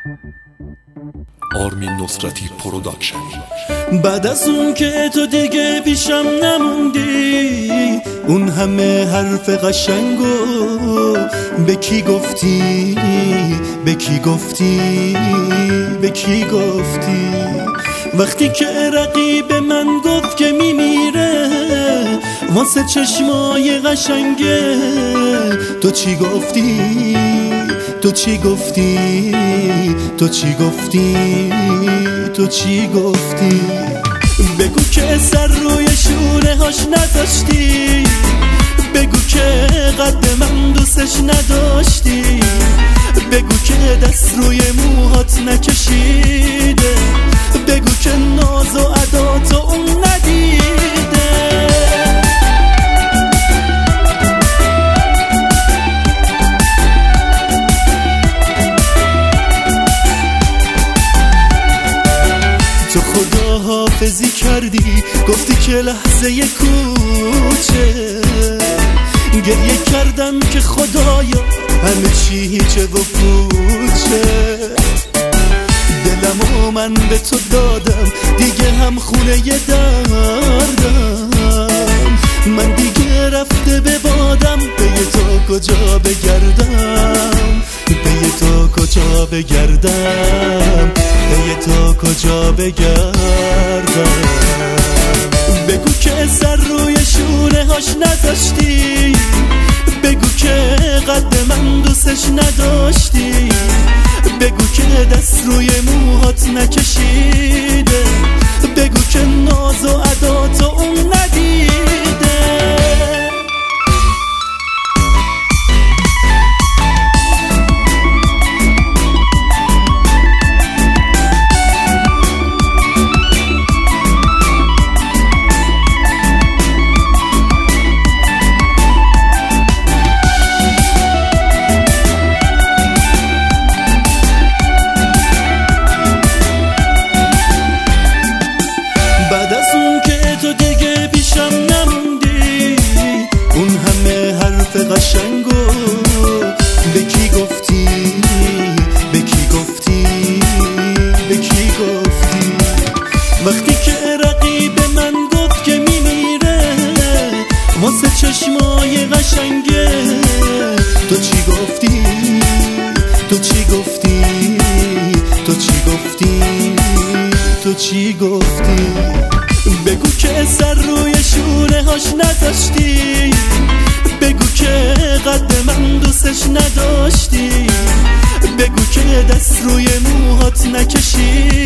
آرمین نصرتی پروداکشن. بعد از اون که تو دیگه پیشم نموندی، اون همه حرف قشنگو به کی گفتی؟ به کی گفتی؟ به کی گفتی؟ وقتی که رقیب من گفت که میمیره واسه چشمای قشنگه، تو چی گفتی؟ تو چی گفتی؟ تو چی گفتی؟ تو چی گفتی؟ بگو که سر روی شونه هاش نداشتی، بگو که قد من دوستش نداشتی، بگو که دست روی موهات نکشیده، بگو که ناز و عداتو اون ندیده. تو خدا حافظی کردی، گفتی که لحظه کوچه، گریه کردم که خدایا همه چی هیچه و پوچه، دلمو من به تو دادم دیگه هم خونه دردم، من دیگه رفته به بادم، به تو کجا بگردم؟ به تو کجا بگردم؟ به تو کجا بگردم؟ بگو که سر روی شونه هاش نداشتی، بگو که قد من دوستش نداشتی، بگو که دست روی موهات نکشیده، بگو که ناز و عداتو اون ندیده. قشنگو به کی گفتی؟ به کی گفتی؟ به کی گفتی؟ وقتی که رقیب من گفت که میمیره واسه چشمای قشنگه، تو چی گفتی؟ تو چی گفتی؟ تو چی گفتی؟ تو چی گفتی؟ بگو که سر روی شونه هاش نداشتی، بگو که قد من دوستش نداشتی، بگو که دست روی موهات نکشی،